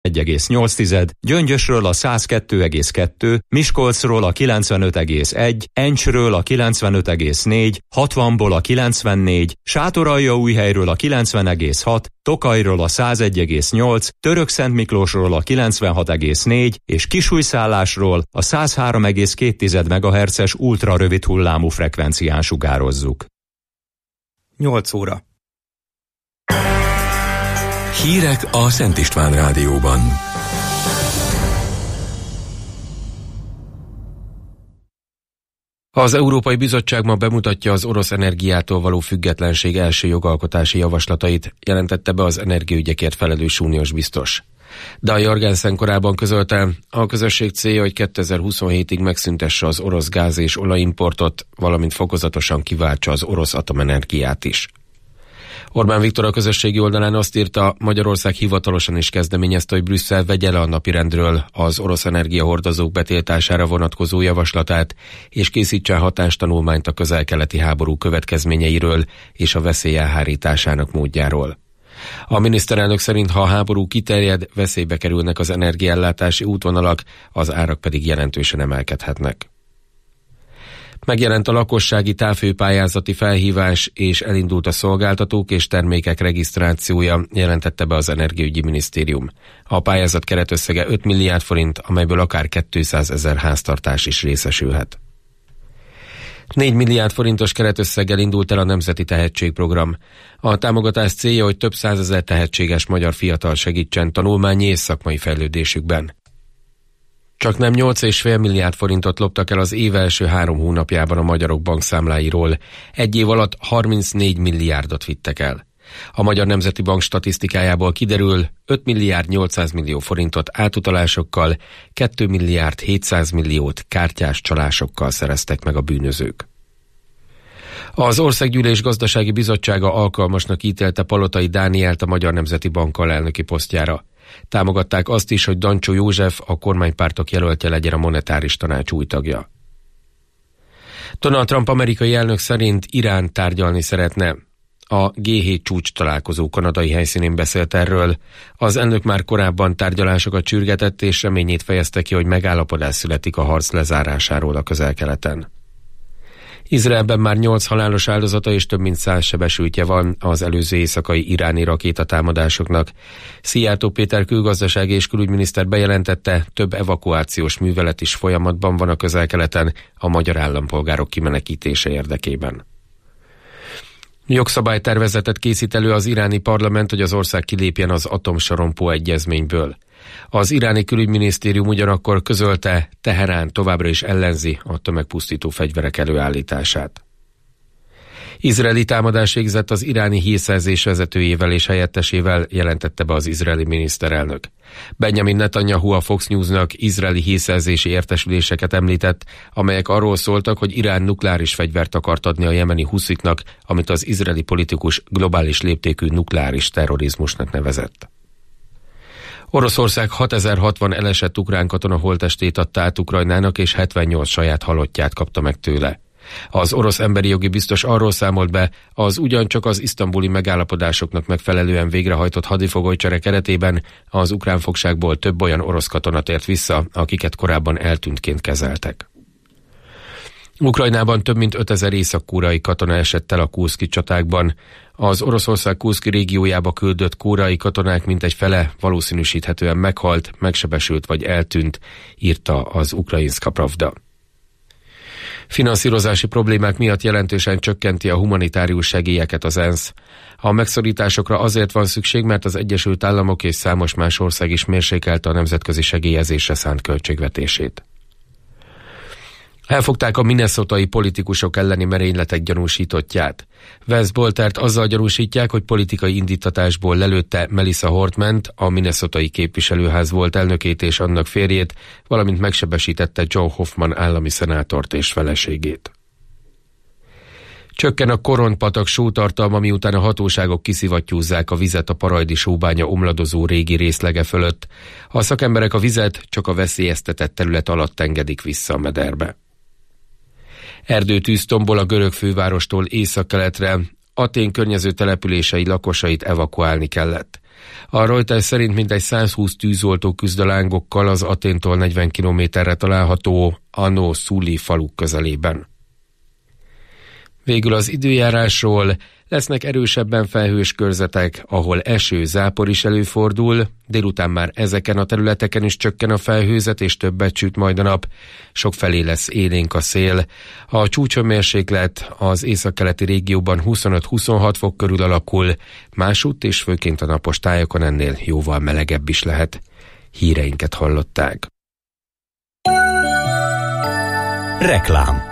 1,8, Gyöngyösről a 102,2, Miskolcról a 95,1, Encsről a 95,4, 60-ból a 94, Sátoraljaújhelyről a 90,6, Tokajról a 101,8, Törökszentmiklósról a 96,4 és Kisújszállásról a 103,2 MHz-es ultrarövid hullámú frekvencián sugározzuk. 8 óra. Hírek a Szent István Rádióban. Az Európai Bizottság ma bemutatja az orosz energiától való függetlenség első jogalkotási javaslatait, jelentette be az energiaügyekért felelős uniós biztos. Dan Jorgensen korábban közölte, a közösség célja, hogy 2027-ig megszüntesse az orosz gáz- és olajimportot, valamint fokozatosan kiváltsa az orosz atomenergiát is. Orbán Viktor a közösségi oldalán azt írta, Magyarország hivatalosan is kezdeményezte, hogy Brüsszel vegye le a napirendről az orosz energiahordozók betiltására vonatkozó javaslatát, és készítsen hatástanulmányt a közel-keleti háború következményeiről és a veszély elhárításának módjáról. A miniszterelnök szerint, ha a háború kiterjed, veszélybe kerülnek az energiaellátási útvonalak, az árak pedig jelentősen emelkedhetnek. Megjelent a lakossági távhőpályázati felhívás, és elindult a szolgáltatók és termékek regisztrációja, jelentette be az Energiaügyi Minisztérium. A pályázat keretösszege 5 milliárd forint, amelyből akár 200 000 háztartás is részesülhet. 4 milliárd forintos keretösszeggel indult el a Nemzeti Tehetségprogram. A támogatás célja, hogy több 100 000 tehetséges magyar fiatal segítsen tanulmányi és szakmai fejlődésükben. Csaknem 8,5 milliárd forintot loptak el az év első 3 hónapjában a magyarok bankszámláiról. Egy év alatt 34 milliárdot vittek el. A Magyar Nemzeti Bank statisztikájából kiderül, 5 milliárd 800 millió forintot átutalásokkal, 2 milliárd 700 milliót kártyás csalásokkal szereztek meg a bűnözők. Az Országgyűlés Gazdasági Bizottsága alkalmasnak ítélte Palotai Dánielt a Magyar Nemzeti Bank alelnöki posztjára. Támogatták azt is, hogy Dancsó József, a kormánypártok jelöltje legyen a monetáris tanács új tagja. Donald Trump amerikai elnök szerint Irán tárgyalni szeretne. A G7 csúcs találkozó kanadai helyszínén beszélt erről. Az elnök már korábban tárgyalásokat sürgetett, és reményét fejezte ki, hogy megállapodás születik a harc lezárásáról a Közel-Keleten. Izraelben már 8 halálos áldozata és több mint 100 sebesültje van az előző éjszakai iráni rakétatámadásoknak. Szijjártó Péter külgazdasági és külügyminiszter bejelentette, több evakuációs művelet is folyamatban van a Közel-Keleten a magyar állampolgárok kimenekítése érdekében. Jogszabálytervezetet készít elő az iráni parlament, hogy az ország kilépjen az atomsorompó egyezményből. Az iráni külügyminisztérium ugyanakkor közölte, Teherán továbbra is ellenzi a tömegpusztító fegyverek előállítását. Izraeli támadás végzett az iráni hírszerzés vezetőjével és helyettesével, jelentette be az izraeli miniszterelnök. Benjamin Netanyahu a Fox Newsnak izraeli hírszerzési értesüléseket említett, amelyek arról szóltak, hogy Irán nukleáris fegyvert akart adni a jemeni huszitnak, amit az izraeli politikus globális léptékű nukleáris terrorizmusnak nevezett. Oroszország 6060 elesett ukrán katona holttestét adta át Ukrajnának, és 78 saját halottját kapta meg tőle. Az orosz emberi jogi biztos arról számolt be, az ugyancsak az isztambuli megállapodásoknak megfelelően végrehajtott hadifogolycsere keretében az ukrán fogságból több olyan orosz katona tért vissza, akiket korábban eltűntként kezeltek. Ukrajnában több mint 5000 észak-koreai katona esett el a kurszki csatákban. Az Oroszország Kurszki régiójába küldött koreai katonák mintegy fele valószínűsíthetően meghalt, megsebesült vagy eltűnt, írta az Ukrajinszka Pravda. Finanszírozási problémák miatt jelentősen csökkenti a humanitárius segélyeket az ENSZ. A megszorításokra azért van szükség, mert az Egyesült Államok és számos más ország is mérsékelte a nemzetközi segélyezésre szánt költségvetését. Elfogták a minnesotai politikusok elleni merényletek gyanúsítottját. Wes Boltert azzal gyanúsítják, hogy politikai indíttatásból lelőtte Melissa Hortmant, a minnesotai képviselőház volt elnökét és annak férjét, valamint megsebesítette Joe Hoffman állami szenátort és feleségét. Csökken a Koronpatak sótartalma, miután a hatóságok kiszivattyúzzák a vizet a Parajdi sóbánya omladozó régi részlege fölött. A szakemberek a vizet csak a veszélyeztetett terület alatt engedik vissza a mederbe. Erdőtűz tombol a görög fővárostól északkeletre, Atén környező települései lakosait evakuálni kellett. A Reuters szerint mintegy 120 tűzoltó küzd a lángokkal az Athéntól 40 kilométerre található Ano-Szuli falu közelében. Végül az időjárásról: lesznek erősebben felhős körzetek, ahol eső, zápor is előfordul, délután már ezeken a területeken is csökken a felhőzet és többet süt majd a nap, sokfelé lesz élénk a szél. A csúcshőmérséklet az északkeleti régióban 25-26 fok körül alakul, másutt és főként a napos tájokon ennél jóval melegebb is lehet. Híreinket hallották. Reklám.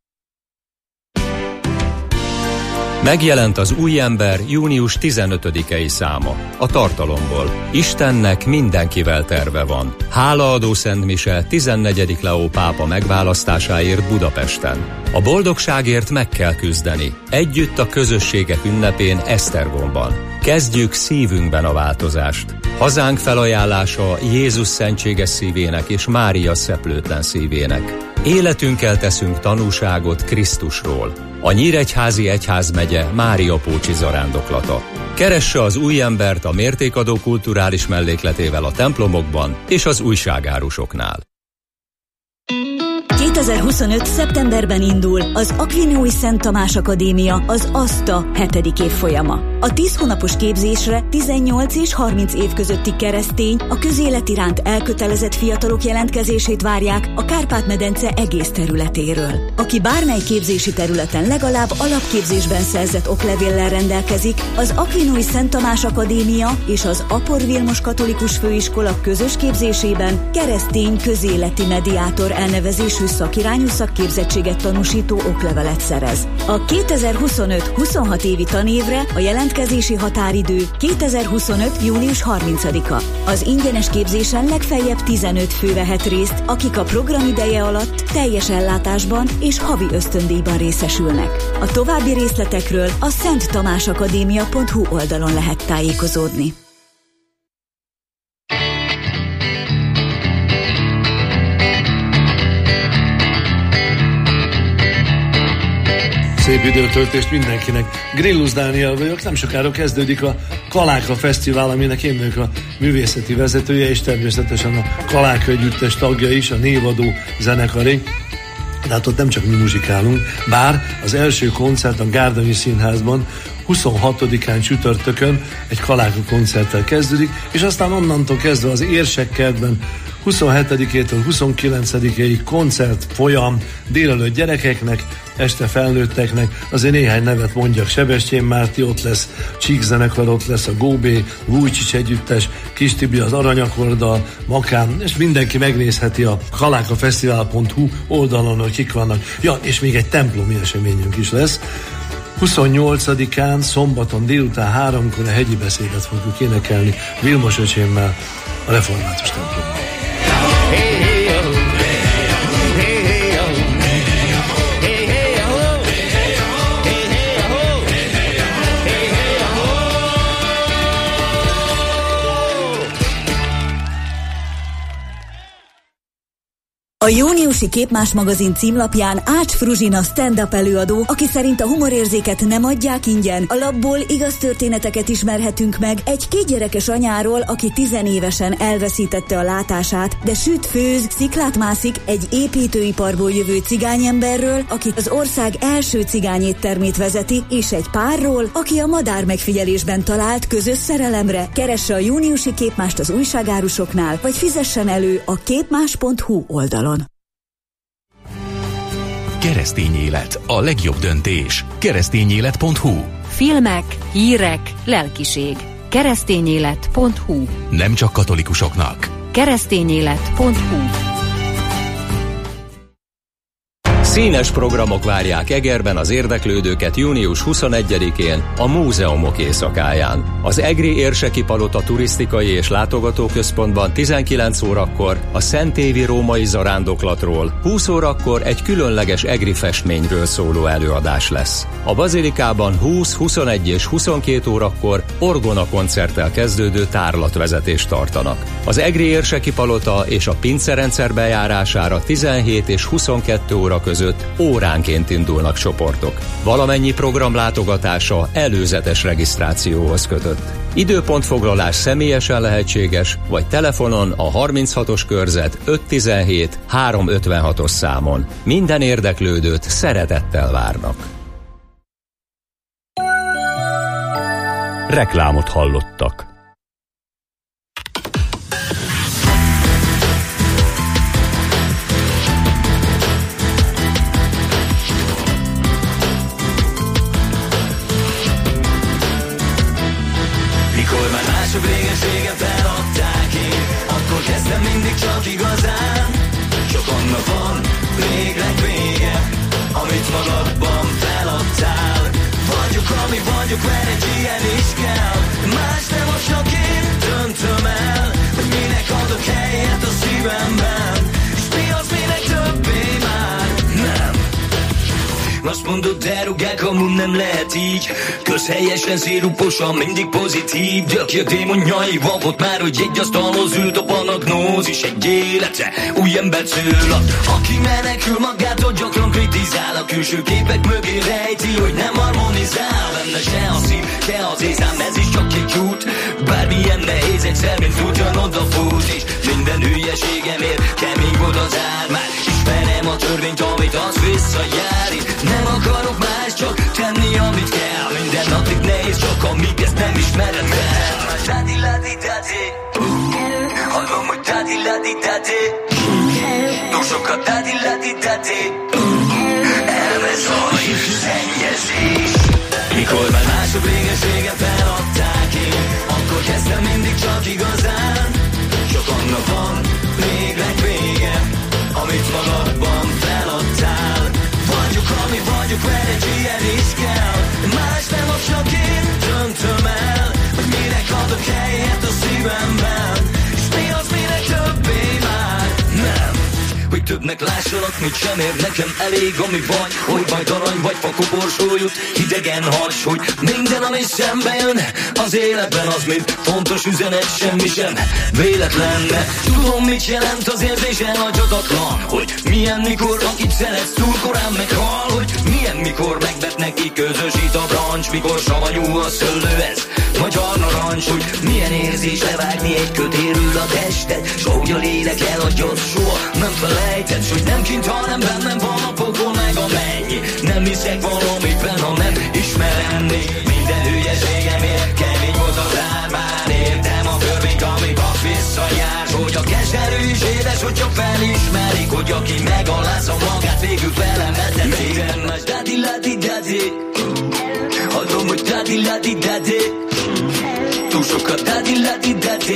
Megjelent az új ember június 15-i száma. A tartalomból: Istennek mindenkivel terve van. Hálaadó szentmise 14. Leó pápa megválasztásáért Budapesten. A boldogságért meg kell küzdeni. Együtt a közösségek ünnepén Esztergomban. Kezdjük szívünkben a változást. Hazánk felajánlása Jézus szentséges szívének és Mária szeplőtlen szívének. Életünkkel teszünk tanúságot Krisztusról. A Nyíregyházi Egyházmegye Máriapócsi zarándoklata. Keresse az új embert a mértékadó kulturális mellékletével a templomokban és az újságárusoknál. 2025. szeptemberben indul az Aquinói Szent Tamás Akadémia, az ASTA 7. évfolyama. A 10 hónapos képzésre 18 és 30 év közötti keresztény, a közélet iránt elkötelezett fiatalok jelentkezését várják a Kárpát-medence egész területéről. Aki bármely képzési területen legalább alapképzésben szerzett oklevéllel rendelkezik, az Aquinói Szent Tamás Akadémia és az Apor Vilmos Katolikus Főiskola közös képzésében keresztény közéleti mediátor elnevezésű szakirányú szakképzettséget tanúsító oklevelet szerez. A 2025-26 évi tanévre a jelentkezési határidő 2025. június 30-a. Az ingyenes képzésen legfeljebb 15 fő vehet részt, akik a program ideje alatt teljes ellátásban és havi ösztöndíjban részesülnek. A további részletekről a szenttamásakadémia.hu oldalon lehet tájékozódni. Szép időtöltést mindenkinek. Grillus Dániel vagyok, nem sokára kezdődik a Kaláka Fesztivál, aminek én vagyok a művészeti vezetője, és természetesen a Kaláka együttes tagja is, a névadó zenekaré. De hát ott nem csak mi muzsikálunk, bár az első koncert a Gárdonyi Színházban 26-án csütörtökön egy Kaláka koncerttel kezdődik, és aztán onnantól kezdve az Érsekkertben 27-től 29-ig koncert folyam, délelőtt gyerekeknek, este felnőtteknek. Azért néhány nevet mondjak: Sebestyén Márti ott lesz, Csík zenekar ott lesz, a Góbé, Vujcsics együttes, Kis Tibi az Aranyakorddal, Makám, és mindenki megnézheti a kalákafesztivál.hu oldalon, hogy kik vannak. Ja, és még egy templomi eseményünk is lesz. 28-án, szombaton délután 3-kor a hegyi beszédet fogjuk énekelni Vilmos öcsémmel a református templomban. A júniusi Képmás magazin címlapján Ács Fruzsina stand-up előadó, aki szerint a humorérzéket nem adják ingyen. A labból igaz történeteket ismerhetünk meg egy 2 gyerekes anyáról, aki 10 évesen elveszítette a látását, de süt, főz, sziklát mászik, egy építőiparból jövő cigányemberről, aki az ország első cigányéttermét vezeti, és egy párról, aki a madár megfigyelésben talált közös szerelemre. Keresse a júniusi Képmást az újságárusoknál, vagy fizessen elő a képmás.hu oldalon. Keresztény élet, a legjobb döntés. Keresztényélet.hu. Filmek, hírek, lelkiség. Keresztényélet.hu. Nem csak katolikusoknak. Keresztényélet.hu. Színes programok várják Egerben az érdeklődőket június 21-én a Múzeumok éjszakáján. Az Egri Érseki Palota turisztikai és látogatóközpontban 19 órakor a Szentévi római zarándoklatról, 20 órakor egy különleges egri festményről szóló előadás lesz. A Bazilikában 20, 21 és 22 órakor orgona koncerttel kezdődő tárlatvezetést tartanak. Az Egri Érseki Palota és a Pincerendszer bejárására 17 és 22 óra között között óránként indulnak csoportok. Valamennyi program látogatása előzetes regisztrációhoz kötött. Időpontfoglalás személyesen lehetséges, vagy telefonon a 36-os körzet 517 356-os számon. Minden érdeklődőt szeretettel várnak. Reklámot hallottak. Mikor már mások régen feladták én, akkor kezdtem mindig csak igazán. Csak annak van végleg vége, amit magadban feladtál. Vagyok, ami vagyok, mert egy ilyen is kell. Más nem, most csak én döntöm el, hogy minek adok helyet a szívemben. És mi az, minek többé már nem. Azt mondod, de rugák, amúgy nem lehet így. Közhelyesen, széruposan, mindig pozitív. De aki a démonjaival volt már, hogy egy asztalhoz ült a panagnózis. Egy élete, új embert szül. Aki menekül magától, gyakran kritizál. A külső képek mögé rejti, hogy nem harmonizál. Benne se a szív, se az észám, ez is csak egy út. Bármilyen nehéz, egyszer, mint futjan odafut. És minden hülyeségemért kemény volt az ár. Már ismerem a törvényt, amit az visszajár. Nem akarok más, csak tenni, amit kell. Minden napig nehéz, csak amíg ezt nem ismered fel. Dádi-ladi-dadi, hallom, hogy dádi-ladi-dadi. Túl sokat dádi-ladi-dadi. Elvesz a szennyezés. Mikor már mások régen feladták én, akkor kezdtem mindig csak igazán. Csak annak van végleg vége, amit magadban feladtál. Vagyok, ami vagyok, mert egy ilyen is kell. Más nem, most csak én döntöm el, hogy minek adok helyet a szívemben. És mi az, minek többé már nem. Hogy többnek lássalak, mit sem ér nekem elég, ami vagy. Hogy majd arany vagy fakoporsó jut, hidegen hagy. Hogy minden, ami szembe jön az életben, az még fontos üzenet, semmi sem véletlen. De tudom, mit jelent az érzés elhagyhatatlan. Hogy milyen, mikor akit szeretsz túl korán meghal. Hogy milyen, mikor megvet neki közösít a brancs. Mikor savanyú a szőlő, ez magyar narancs. Hogy milyen érzés levágni egy kötérről a tested. S ahogy a lélek elhagyod, soha nem felejted. S hogy nem kint, hanem bennem van a pokol meg a mennyi. Nem hiszek valamiben, ha nem ismerem még. Minden hülyeségemért kemény volt az ár. Már értem a törvényt, ami pap visszajár. Hogy a keserű is édes, hogy csak felismerik. Hogy aki megalázza magát, végül felemetetik. Minden más dádi-ladi-dadi, adom, hogy dádi-ladi-dadi. Túl sokat dádi-ladi-dadi.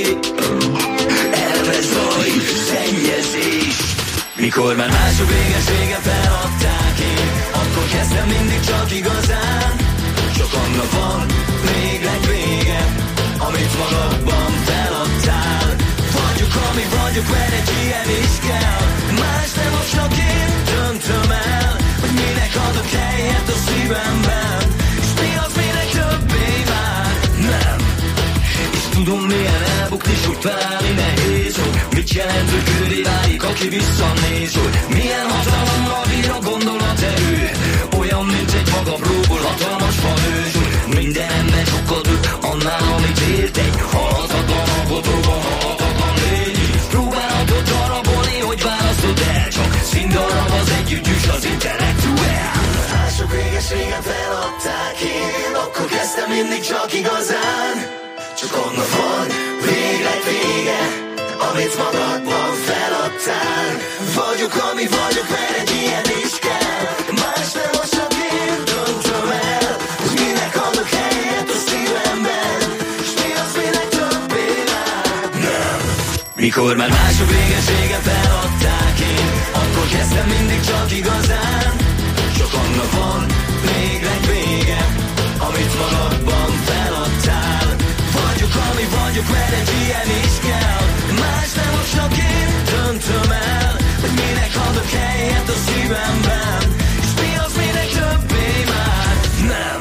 Elvesz a szennyezés. Mikor már mások régen feladták én, akkor kezdtem mindig csak igazán. Csak annak van végleg vége, amit magadban feladtál. Vagyok, ami vagyok, mert egy ilyen is kell. Más nem, most csak én döntöm el, hogy minek adok helyet a szívemben. És mi az, minek többé már nem. És tudom, milyen elbukni, s úgy felállni nehéz. Hogy mit jelent, hogy küldi válik, aki visszanéz. Hogy milyen hatalommal bír a gondolaterő. Olyan, mint egy magabróból hatalmas fanős. Hogy minden ember sokkal több annál, amit ért. Egy halhatatlan alkotóban halhatatlan lény. Próbálhatod darabolni, hogy választod el. Csak színdarab az együttüs, az intellektuál. Mások régen feladták én, akkor kezdtem mindig csak igazán. Csak annak van végleg vége, amit magadban feladtál. Vagyok, ami vagyok, mert egy ilyen is kell. Más nem, most csak én döntöm el, hogy minek adok helyet a szívemben. És mi az, minek többé már nem. Mikor már mások régen feladták én, akkor kezdtem mindig csak igazán. Csak annak van végleg vége, amit magadban feladtál. Vagyok, ami vagyok, mert egy ilyen is kell. Más nem, most csak én döntöm el, hogy minek adok helyet a szívemben. És mi az, minek többé már nem.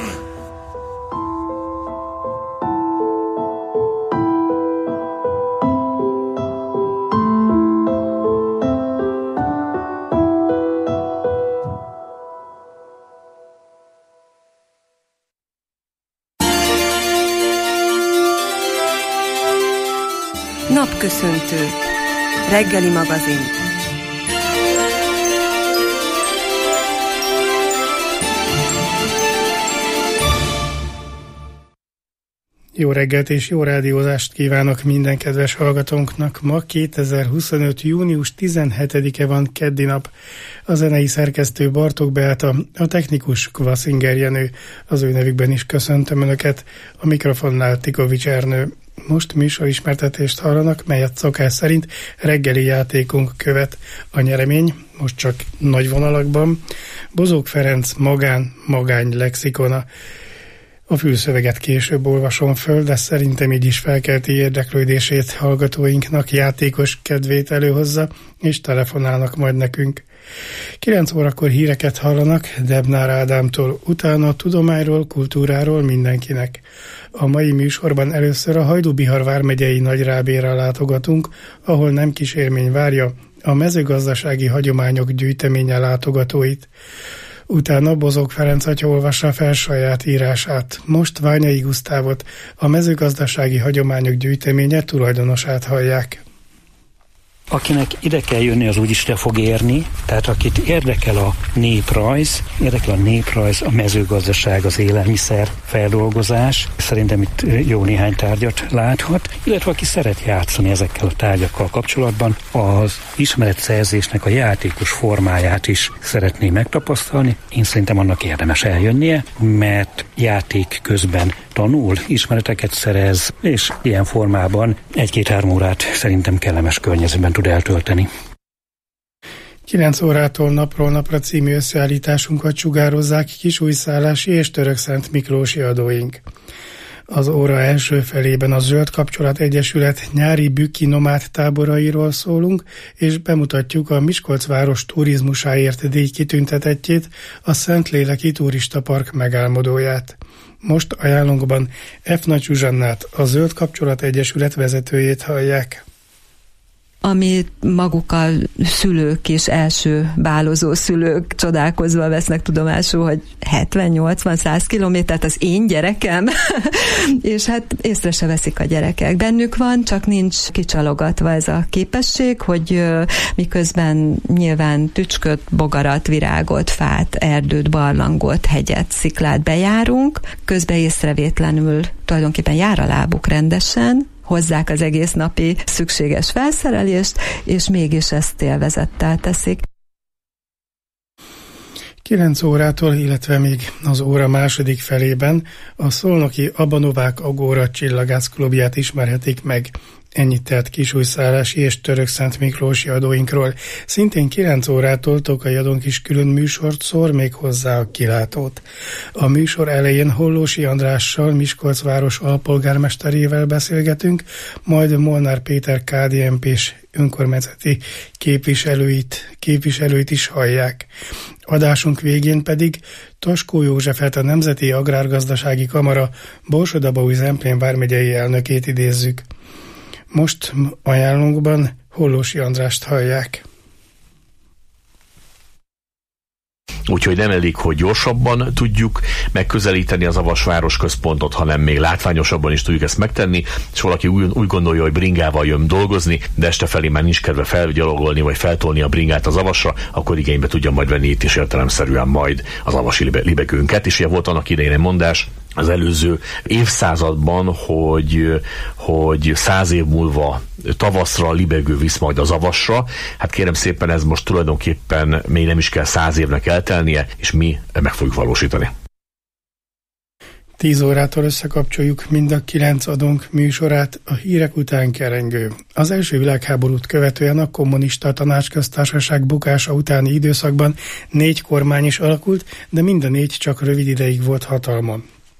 Beköszöntő. Reggeli magazin. Jó reggelt és jó rádiózást kívánok minden kedves hallgatónknak. Ma 2025. június 17-e van, keddi nap. A zenei szerkesztő Bartók Beáta, a technikus Kvaszinger Jenő. Az ő nevükben is köszöntöm Önöket. A mikrofonnál Tikovics Ernő. Most műsorismertetést hallanak, melyet szokás szerint reggeli játékunk követ. A nyeremény most csak nagy vonalakban. Bozók Ferenc magány lexikona. A fülszöveget később olvasom föl, de szerintem így is felkelti érdeklődését hallgatóinknak, játékos kedvét előhozza, és telefonálnak majd nekünk. 9 órakor híreket hallanak Debnár Ádámtól, utána a tudományról, kultúráról mindenkinek. A mai műsorban először a Hajdú-Bihar vármegyei Nagyrábéra látogatunk, ahol nem kis élmény várja a mezőgazdasági hagyományok gyűjteménye látogatóit. Utána Bozók Ferenc atya olvassa fel saját írását. Most Ványai Gusztávot, a mezőgazdasági hagyományok gyűjteménye tulajdonosát hallják. Akinek ide kell jönni, az úgyis ide fog érni, tehát akit érdekel a néprajz, a mezőgazdaság, az élelmiszer feldolgozás, szerintem itt jó néhány tárgyat láthat, illetve aki szeret játszani ezekkel a tárgyakkal kapcsolatban, az ismeretszerzésnek a játékos formáját is szeretné megtapasztalni. Én szerintem annak érdemes eljönnie, mert játék közben tanul, ismereteket szerez, és ilyen formában 1-2-3 órát szerintem kellemes környezetben tud eltölteni. 9 órától Napról Napra című összeállításunkat sugározzák kisújszállási és Törökszent Miklósi adóink. Az óra első felében a Zöld Kapcsolat Egyesület nyári bükki nomád táborairól szólunk, és bemutatjuk a Miskolcváros turizmusáért díj kitüntetettjét, a Szentléleki Turistapark megálmodóját. Most ajánlónkban F. Nagy Zsuzsannát, a Zöld Kapcsolat Egyesület vezetőjét hallják. Amit maguk a szülők és első bálozó szülők csodálkozva vesznek tudomásul, hogy 70-80-100 kilométert az én gyerekem, és hát észre se veszik a gyerekek. Bennük van, csak nincs kicsalogatva ez a képesség, hogy miközben nyilván tücsköt, bogarat, virágot, fát, erdőt, barlangot, hegyet, sziklát bejárunk, közben észrevétlenül tulajdonképpen jár a lábuk rendesen, hozzák az egész napi szükséges felszerelést, és mégis ezt élvezettel teszik. 9 órától, illetve még az óra második felében a szolnoki Abanovák Agóra Csillagászklubját ismerhetik meg. Ennyit telt kisújszállási és Törökszent Miklósi adóinkról. Szintén 9 órától Tokai Adónk is külön műsort szór, még hozzá a kilátót. A műsor elején Hollósi Andrással, Miskolcváros alpolgármesterével beszélgetünk, majd Molnár Péter KDNP-s önkormányzati képviselőit is hallják. Adásunk végén pedig Toskó Józsefet, a Nemzeti Agrárgazdasági Kamara Borsod-Abaúj-Zemplén vármegyei elnökét idézzük. Most ajánlónkban Hollósi Andrást hallják. Úgyhogy nem elég, hogy gyorsabban tudjuk megközelíteni az Avasváros központot, hanem még látványosabban is tudjuk ezt megtenni, és valaki úgy gondolja, hogy bringával jön dolgozni, de este felé már nincs kedve felgyalogolni, vagy feltolni a bringát az Avasra, akkor igénybe tudja majd venni itt is értelemszerűen majd az avasi libegőnket. És ilyen volt annak idején egy mondás az előző évszázadban, hogy 100 év múlva tavaszra a libegő visz majd az Avasra. Hát kérem szépen, ez most tulajdonképpen még nem is kell 100 évnek eltelnie, és mi meg fogjuk valósítani. 10 órától összekapcsoljuk mind a 9 adónk műsorát, a hírek után kerengő. Az első világháborút követően a kommunista tanácsköztársaság bukása utáni időszakban 4 kormány is alakult, de mind a 4 csak rövid ideig volt hatalmon.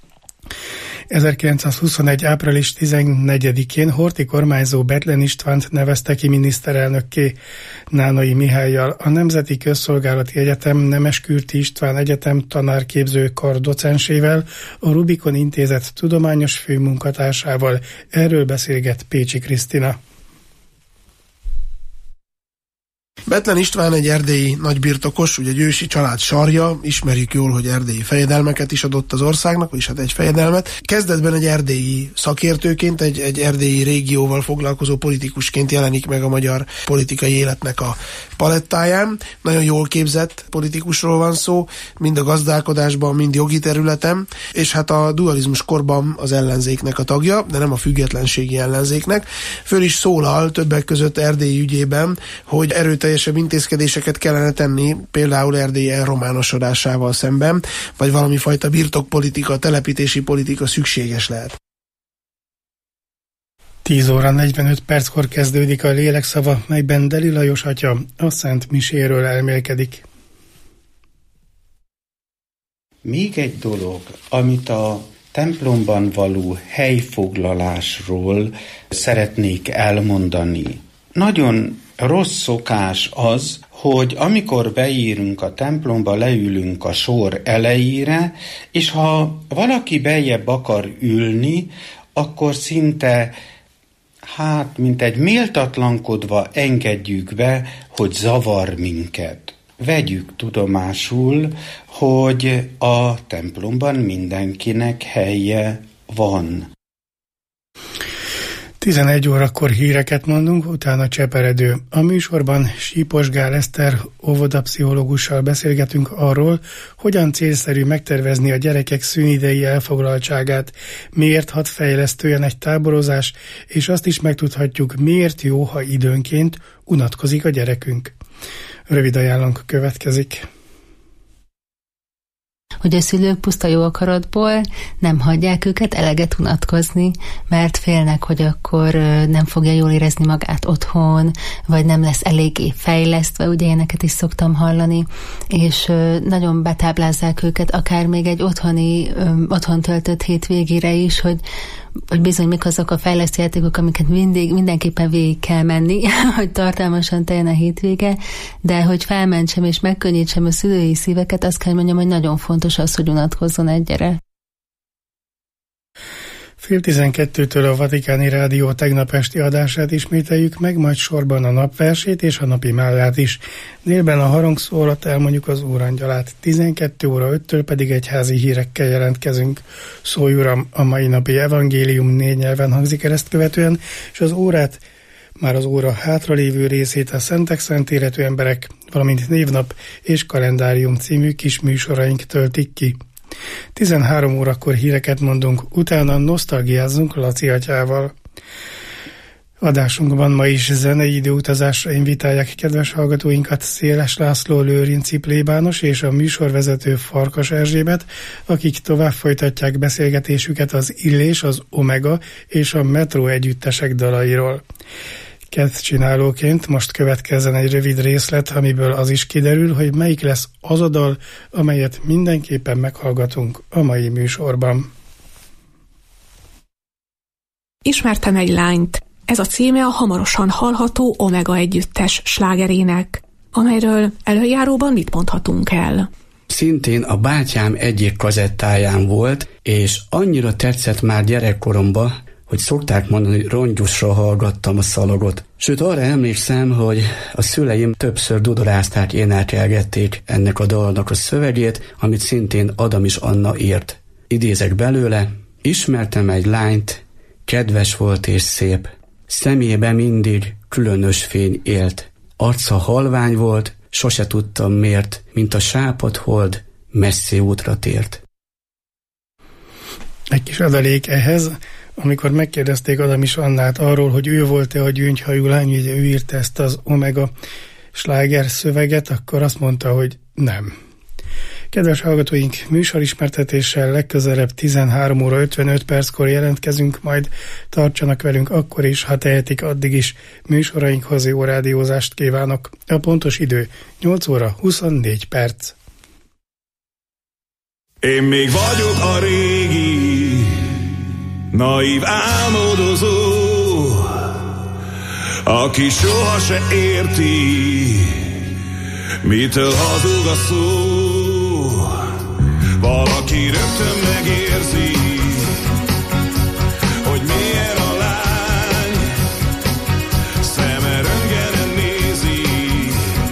1921. április 14-én Horthy kormányzó Bethlen Istvánt nevezte ki miniszterelnökké. Nánai Mihállyal, a Nemzeti Közszolgálati Egyetem Nemeskürti István Egyetem tanárképző kar docensével, a Rubikon Intézet tudományos főmunkatársával. Erről beszélget Pécsi Krisztina. Bethlen István egy erdélyi nagybirtokos, ugye egy ősi család sarja, ismerjük jól, hogy erdélyi fejedelmeket is adott az országnak, vagyis hát egy fejedelmet. Kezdetben egy erdélyi szakértőként, egy erdélyi régióval foglalkozó politikusként jelenik meg a magyar politikai életnek a palettáján. Nagyon jól képzett politikusról van szó, mind a gazdálkodásban, mind jogi területen, és hát a dualizmus korban az ellenzéknek a tagja, de nem a függetlenségi ellenzéknek. Föl is szólal többek között Erdély ügyében, hogy erőteljesebb intézkedéseket kellene tenni, például Erdély elrománosodásával szemben, vagy valami fajta birtokpolitika, telepítési politika szükséges lehet. 10 óra 45 perckor kezdődik a lélekszava, melyben Deli Lajos atya a Szent Miséről elmélkedik. Még egy dolog, amit a templomban való helyfoglalásról szeretnék elmondani. Nagyon rossz szokás az, hogy amikor beírunk a templomba, leülünk a sor elejére, és ha valaki beljebb akar ülni, akkor szinte mint egy méltatlankodva engedjük be, hogy zavar minket. Vegyük tudomásul, hogy a templomban mindenkinek helye van. 11 órakor híreket mondunk, utána cseperedő. A műsorban Sípos Gál Eszter óvodapszichológussal beszélgetünk arról, hogyan célszerű megtervezni a gyerekek szünidei elfoglaltságát, miért hat fejlesztően egy táborozás, és azt is megtudhatjuk, miért jó, ha időnként unatkozik a gyerekünk. Rövid ajánlónk következik. Hogy a szülők puszta jó akaratból nem hagyják őket eleget unatkozni, mert félnek, hogy akkor nem fogja jól érezni magát otthon, vagy nem lesz eléggé fejlesztve, ugye ilyeneket is szoktam hallani, és nagyon betáblázzák őket, akár még egy otthon töltött hétvégére is, hogy bizony mik azok a fejlesztő játékok, amiket mindenképpen végig kell menni, hogy tartalmasan teljen a hétvége, de hogy felmentsem és megkönnyítsem a szülői szíveket, azt kell mondjam, hogy nagyon fontos az, hogy unatkozzon egy gyerek. 11:30 a Vatikáni Rádió tegnap esti adását ismételjük meg, majd sorban a napversét és a napi mállát is. Délben a harangszó alatt elmondjuk az órangyalát, 12 óra 5-től pedig egyházi hírekkel jelentkezünk. Szólj Uram, a mai napi evangélium 4 nyelven hangzik el ezt követően, és az órát, már az óra hátralévő részét a Szentek Szent Életű Emberek, valamint Névnap és Kalendárium című kis műsoraink töltik ki. 13 órakor híreket mondunk, utána nosztalgiázzunk Laci atyával. Adásunkban ma is zenei időutazásra invitálják kedves hallgatóinkat Széles László, Lőrinci plébános és a műsorvezető Farkas Erzsébet, akik tovább folytatják beszélgetésüket az Illés, az Omega és a Metró együttesek dalairól. Kedvcsinálóként most következzen egy rövid részlet, amiből az is kiderül, hogy melyik lesz az a dal, amelyet mindenképpen meghallgatunk a mai műsorban. Ismertem egy lányt. Ez a címe a hamarosan hallható Omega együttes slágerének, amelyről előjáróban mit mondhatunk el? Szintén a bátyám egyik kazettáján volt, és annyira tetszett már gyerekkoromban, hogy szokták mondani, hogy rongyusra hallgattam a szalagot. Sőt, arra emlékszem, hogy a szüleim többször dudorázták, énekelgették ennek a dalnak a szövegét, amit szintén Adamis Anna írt. Idézek belőle: ismertem egy lányt, kedves volt és szép, szemébe mindig különös fény élt. Arca halvány volt, sose tudtam miért, mint a sápadt hold messzi útra tért. Egy kis adalék ehhez, amikor megkérdezték Adamis Annát arról, hogy ő volt-e a gyöngyhajú lány, ugye ő írta ezt az Omega sláger szöveget, akkor azt mondta, hogy nem. Kedves hallgatóink, műsorismertetéssel legközelebb 13 óra 55 perckor jelentkezünk, majd tartsanak velünk akkor is, ha tehetik, addig is. Műsorainkhoz jó rádiózást kívánok. A pontos idő 8 óra 24 perc. Én még vagyok a régi, naív álmodozó, aki soha se érti, mitől hazug a szó. Valaki rögtön megérzi, hogy milyen a lány, szeme röntgenen nézi,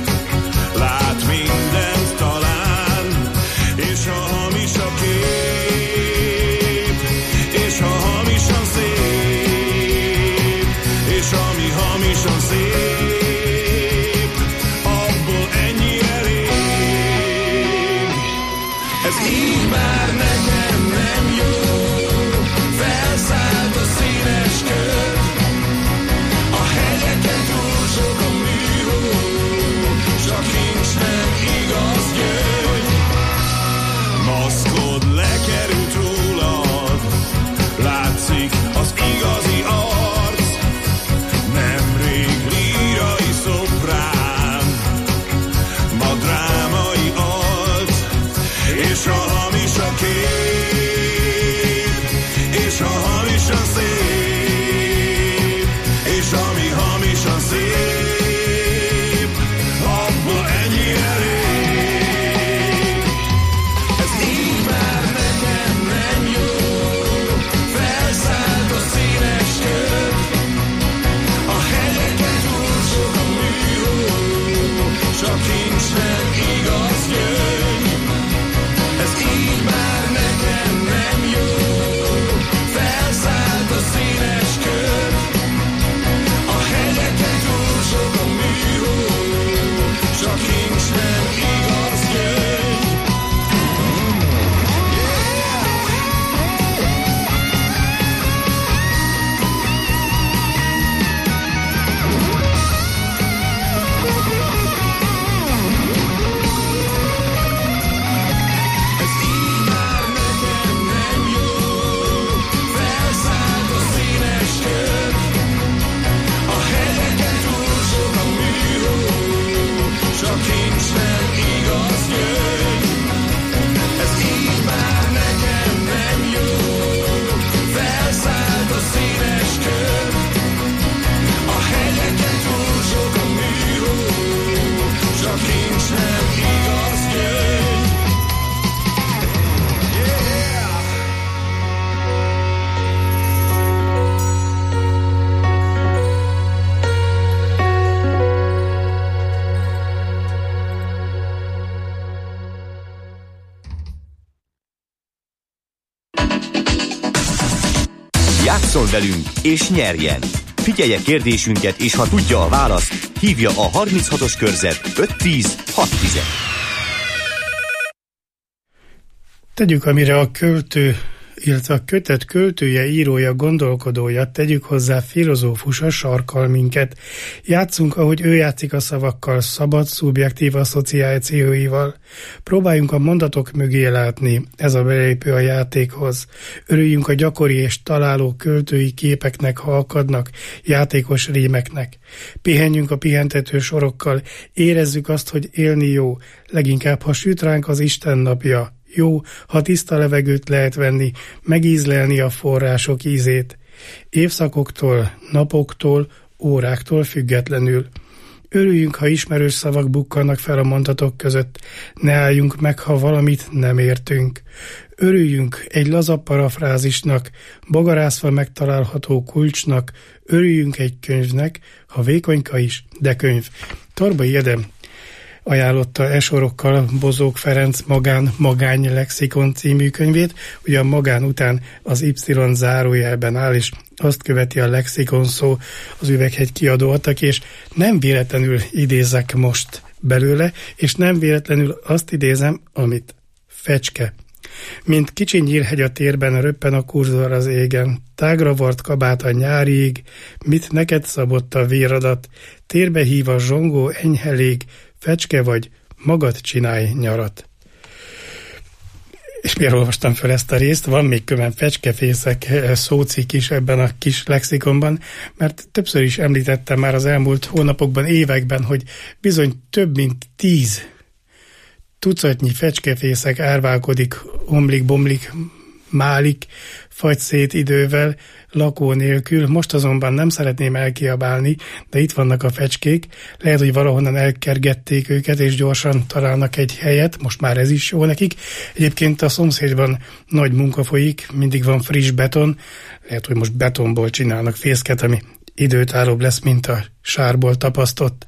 csak nincs nem igaz gyöngy. Ez így már nekem nem jó, felszállt a színes kör, a hegyeken túl sok a műhó, csak nincs nem igaz gyöngy. Játsszon velünk és nyerjen! Figyelje kérdésünket, és ha tudja a választ, hívja a 36-os körzet 510 610. Tegyük, amire a költő, illetve a kötet költője, írója, gondolkodója, tegyük hozzá filozófusa sarkal minket. Játszunk, ahogy ő játszik a szavakkal, szabad, szubjektív asszociációival. Próbáljunk a mondatok mögé látni, ez a belépő a játékhoz. Örüljünk a gyakori és találó költői képeknek, ha akadnak, játékos rímeknek. Pihenjünk a pihentető sorokkal, érezzük azt, hogy élni jó, leginkább, ha süt ránk az Isten napja. Jó, ha tiszta levegőt lehet venni, megízlelni a források ízét. Évszakoktól, napoktól, óráktól függetlenül. Örüljünk, ha ismerős szavak bukkannak fel a mondatok között. Ne álljunk meg, ha valamit nem értünk. Örüljünk egy laza parafrázisnak, bogarászva megtalálható kulcsnak. Örüljünk egy könyvnek, ha vékonyka is, de könyv. Torbai Edem ajánlotta sorokkal Bozók Ferenc Magány Lexikon című könyvét, ugye a magán után az Y zárójelben áll, és azt követi a lexikon szó, az Üveghegy kiadó adtak, és nem véletlenül idézek most belőle, és nem véletlenül azt idézem, amit fecske. Mint kicsi nyírhegy a térben, röppen a kurzor az égen, tágra vart kabát a nyárig, mit neked szabott a véradat, térbe hív a zsongó enyhelég, fecske vagy, magad csinálj nyarat. És miért olvastam fel ezt a részt? Van még köven fecskefészek szócikk is ebben a kis lexikonban, mert többször is említettem már az elmúlt hónapokban, években, hogy bizony több mint 10 tucatnyi fecskefészek árválkodik, omlik-bomlik, málik, fagy szét idővel, lakó nélkül. Most azonban nem szeretném elkiabálni, de itt vannak a fecskék. Lehet, hogy valahonnan elkergették őket, és gyorsan találnak egy helyet. Most már ez is jó nekik. Egyébként a szomszédban nagy munka folyik, mindig van friss beton. Lehet, hogy most betonból csinálnak fészket, ami időtállóbb lesz, mint a sárból tapasztott.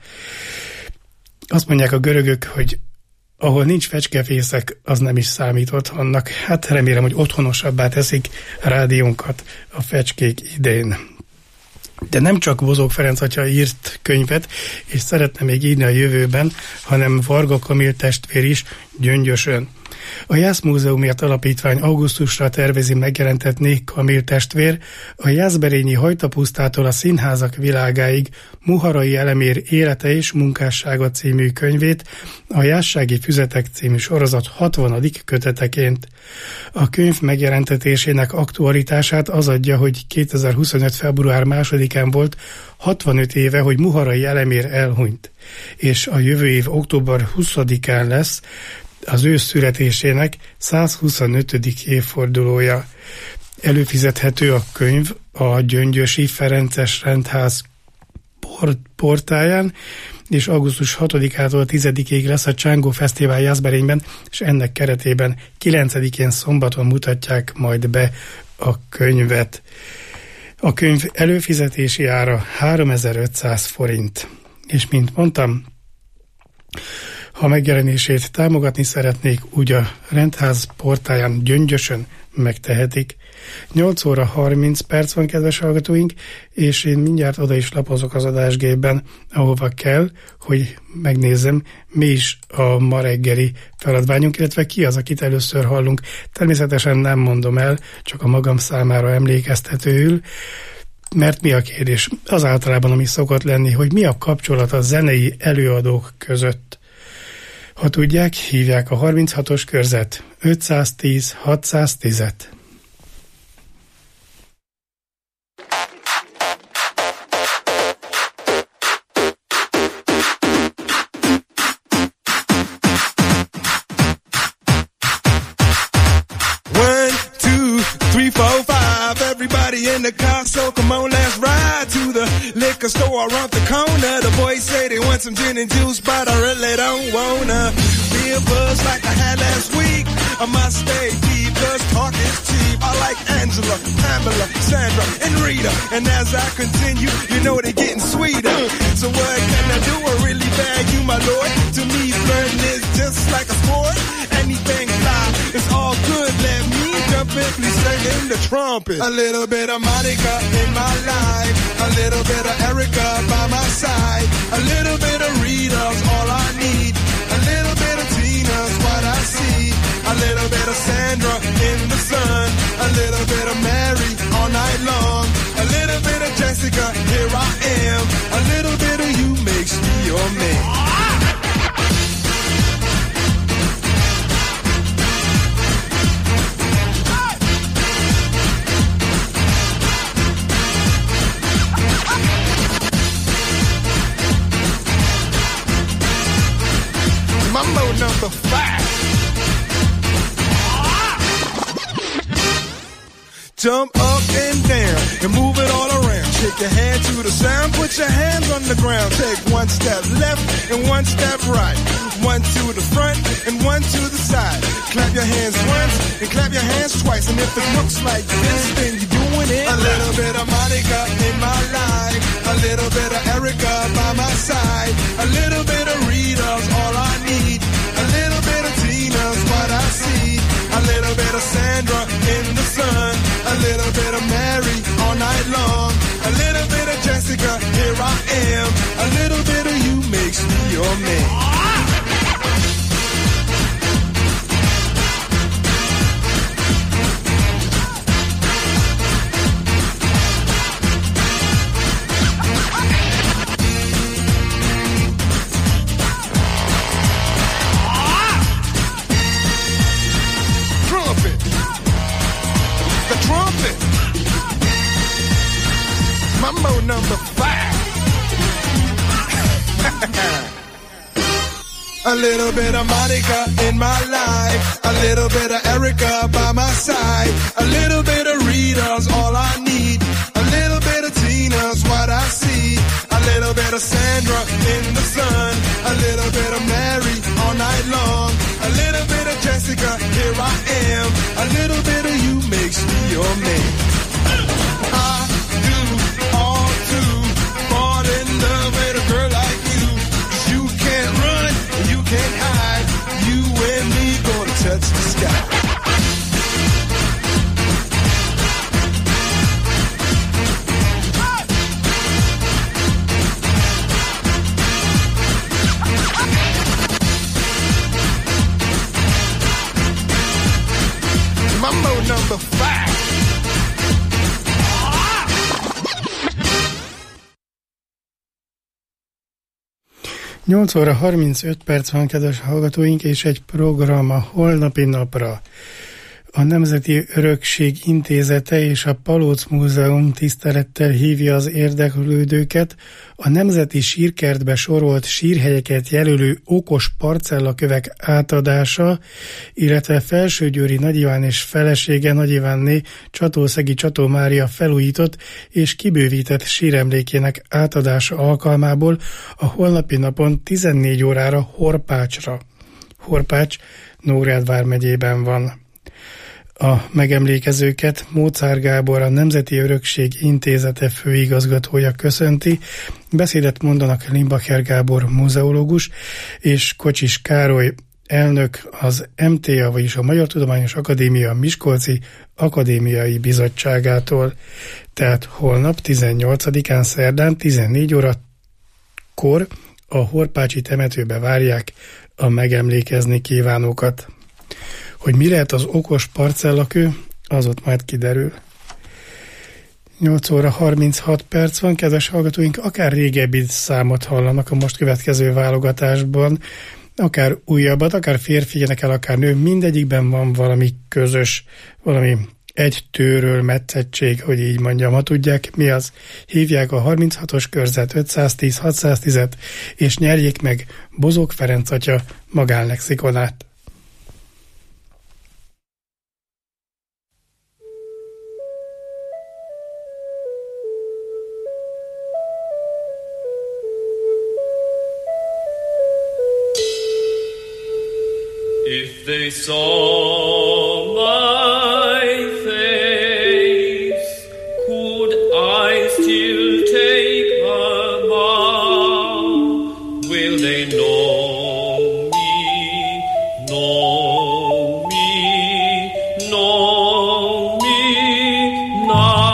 Azt mondják a görögök, hogy ahol nincs fecskefészek, az nem is számít otthonnak. Hát remélem, hogy otthonosabbá teszik a rádiónkat a fecskék idén. De nem csak Bozók Ferenc atya írt könyvet, és szeretne még írni a jövőben, hanem Varga Kamil testvér is Gyöngyösön. A Jászmúzeumért Alapítvány augusztusra tervezi megjelentetni Kamil testvér a Jászberényi Hajtapusztától a színházak világáig Muharai Elemér élete és munkássága című könyvét a Jászsági Füzetek című sorozat 60. köteteként. A könyv megjelentetésének aktualitását az adja, hogy 2025. február 2-án volt 65 éve, hogy Muharai Elemér elhunyt, és a jövő év október 20-án lesz az ő születésének 125. évfordulója. Előfizethető a könyv a Gyöngyösi Ferences Rendház portáján, és augusztus 6-ától 10-ig lesz a Csángó Fesztivál Jászberényben, és ennek keretében 9-én szombaton mutatják majd be a könyvet. A könyv előfizetési ára 3500 forint. És mint mondtam, Ha megjelenését támogatni szeretnék, úgy a rendház portáján gyöngyösön megtehetik. 8 óra 30 perc van, kedves hallgatóink, és én mindjárt oda is lapozok az adásgépben, ahova kell, hogy megnézzem, mi is a ma reggeli feladványunk, illetve ki az, akit először hallunk. Természetesen nem mondom el, csak a magam számára emlékeztetőül, mert mi a kérdés? Az általában, ami szokott lenni, hogy mi a kapcsolat a zenei előadók között. Ha tudják, hívják a 36-os körzet 510 610-et. In the car, so come on, let's ride to the liquor store around the corner. The boys say they want some gin and juice, but I really don't wanna be a buzz like I had last week. I must stay deep, cause talk is cheap. I like Angela, Pamela, Sandra, and Rita. And as I continue, you know they're getting sweeter. So what can I do? I really bag you, my lord. To me, flirting is just like a sport. Anything fly, it's all good. Let me jump in, please sing in the trumpet. A little bit of Monica in my life, a little bit of Erica by my side, a little bit of Rita's all I need, a little bit of Tina's what I see, a little bit of Sandra in the sun, a little bit of Mary all night long, a little bit of Jessica, here I am, a little bit of you makes me your man. Mambo number 5. Jump up and down and move it all around. Shake your hand to the sound, put your hands on the ground. Take one step left and one step right. One to the front and one to the side. Clap your hands once and clap your hands twice. And if it looks like this, then you're doing it. A little bit of Monica in my life, a little bit of Erica by my side, a little bit of Rita's all I need, a little bit of Tina's what I see, a little bit of Sandra in the sun, a little bit of Mary all night long, a little bit of Jessica, here I am, a little bit of you makes me your man. Mambo number 5. A little bit of Monica in my life, a little bit of Erica by my side, a little bit of Rita's all I need, a little bit of Tina's what I see, a little bit of Sandra in the sun, a little bit of Mary all night long, a little bit of Jessica, here I am, a little bit of you makes me your man. I do all to fall in love with a girl like you, 'cause you can't run, you can't hide, you and me gonna touch the sky. Mambo number 5. 8 óra 35 perc van, kedves hallgatóink, és egy program a holnapi napra. A Nemzeti Örökség Intézete és a Palóc Múzeum tisztelettel hívja az érdeklődőket a nemzeti sírkertbe sorolt sírhelyeket jelölő okos parcellakövek átadása, illetve Felsőgyőri Nagy Iván és felesége Nagy Ivánné Csatószegi Csató Mária felújított és kibővített síremlékének átadása alkalmából a holnapi napon 14 órára Horpácsra. Horpács Nógrád vármegyében van. A megemlékezőket Móczár Gábor, a Nemzeti Örökség Intézete főigazgatója köszönti, Beszédet mondanak Limbacher Gábor múzeológus és Kocsis Károly elnök az MTA, vagyis a Magyar Tudományos Akadémia Miskolci Akadémiai Bizottságától. Tehát holnap 18-án szerdán 14 órakor a Horpácsi temetőbe várják a megemlékezni kívánókat. Hogy mi lehet az okos parcellakő, az ott majd kiderül. 8 óra 36 perc van, kedves hallgatóink, akár régebbi számot hallanak a most következő válogatásban, akár újabbat, akár férfi énekel, akár nő, mindegyikben van valami közös, valami egy tőről metszettség, hogy így mondjam. Ha tudják, mi az, hívják a 36-os körzet 510-610-et, és nyerjék meg Bozók Ferenc atya magánlexikonát. If they saw my face, could I still take her bow? Will they know me, know me, know me now?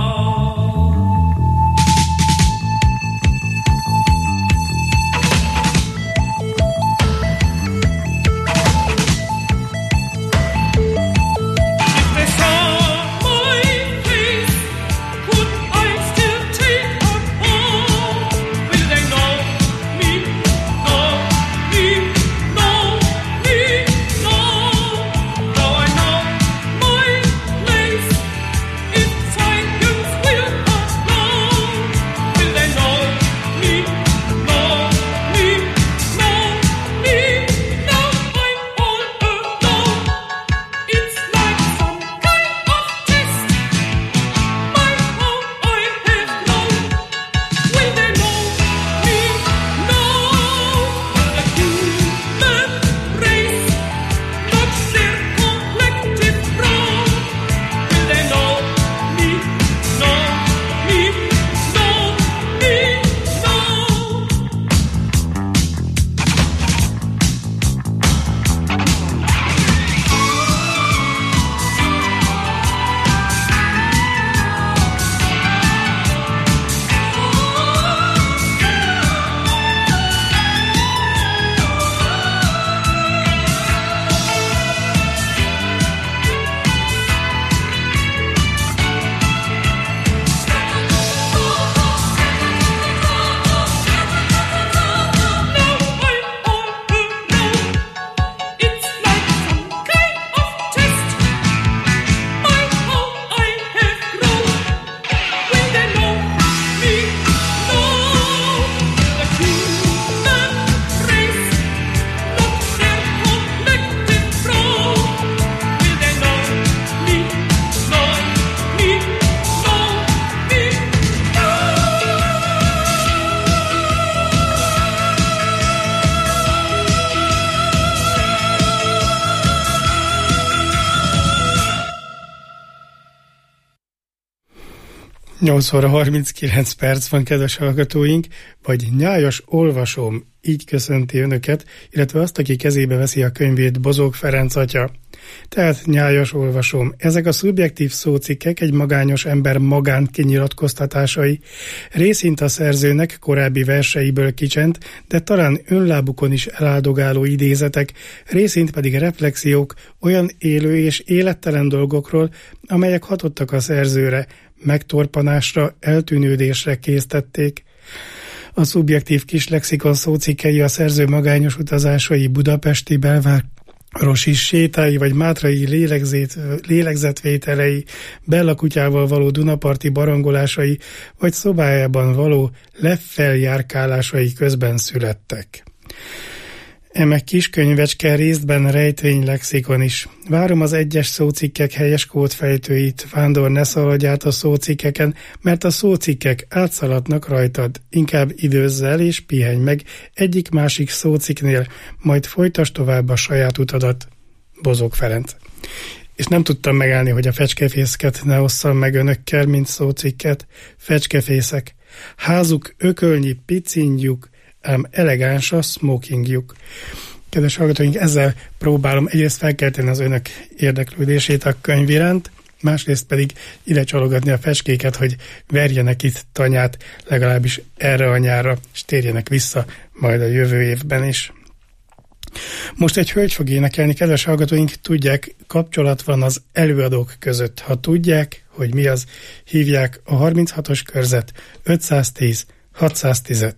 Nyolc óra 39 perc van, kedves hallgatóink, vagy nyájas olvasom, így köszönti önöket, illetve azt, aki kezébe veszi a könyvét, Bozók Ferenc atya. Tehát nyájas olvasom. Ezek a szubjektív szócikkek egy magányos ember magánkinyilatkoztatásai, részint a szerzőnek korábbi verseiből kicsent, de talán önlábukon is eláldogáló idézetek, részint pedig reflexiók olyan élő és élettelen dolgokról, amelyek hatottak a szerzőre, megtorpanásra, eltűnődésre késztették. A szubjektív kislexikon szócikkei a szerző magányos utazásai, budapesti belvárosi sétái vagy mátrai lélegzetvételei, Bella kutyával való dunaparti barangolásai vagy szobájában való lefeljárkálásai közben születtek. Eme kiskönyvecske részben rejtvénylexikon is. Várom az egyes szócikkek helyes kódfejtőit, Vándor, ne szaladj át a szócikkeken, mert a szócikkek átszaladnak rajtad. Inkább időzz el és pihenj meg egyik-másik szócikknél, majd folytasd tovább a saját utadat. Bozók Ferenc. És nem tudtam megállni, hogy a fecskefészket ne osszam meg önökkel, mint szócikket. Fecskefészek. Házuk ökölnyi picingjuk, ám elegáns a smokingjuk. Kedves hallgatóink, ezzel próbálom egyrészt felkelteni az önök érdeklődését a könyv iránt, másrészt pedig ide csalogatni a fecskéket, hogy verjenek itt tanyát legalábbis erre a nyárra, és térjenek vissza majd a jövő évben is. Most egy hölgy fog énekelni, kedves hallgatóink, tudják, kapcsolat van az előadók között. Ha tudják, hogy mi az, hívják a 36-os körzet 510 610-et.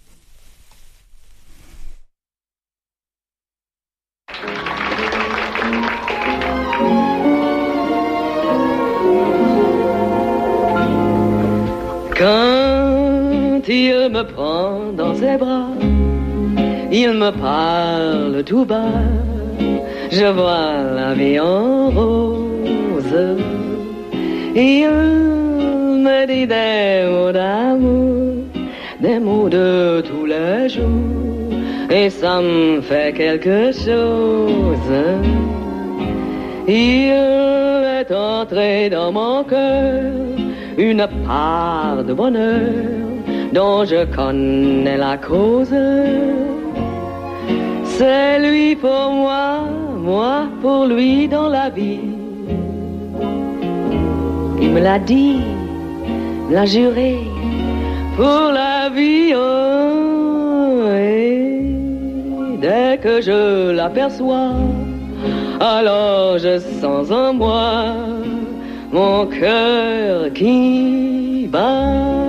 Quand il me prend dans ses bras, il me parle tout bas, je vois la vie en rose. Il me dit des mots d'amour, des mots de tous les jours, et ça me fait quelque chose. Il est entré dans mon cœur une part de bonheur dont je connais la cause. C'est lui pour moi, moi pour lui dans la vie. Il me l'a dit, l'a juré pour la vie. Oh, et dès que je l'aperçois, alors je sens en moi mon cœur qui bat,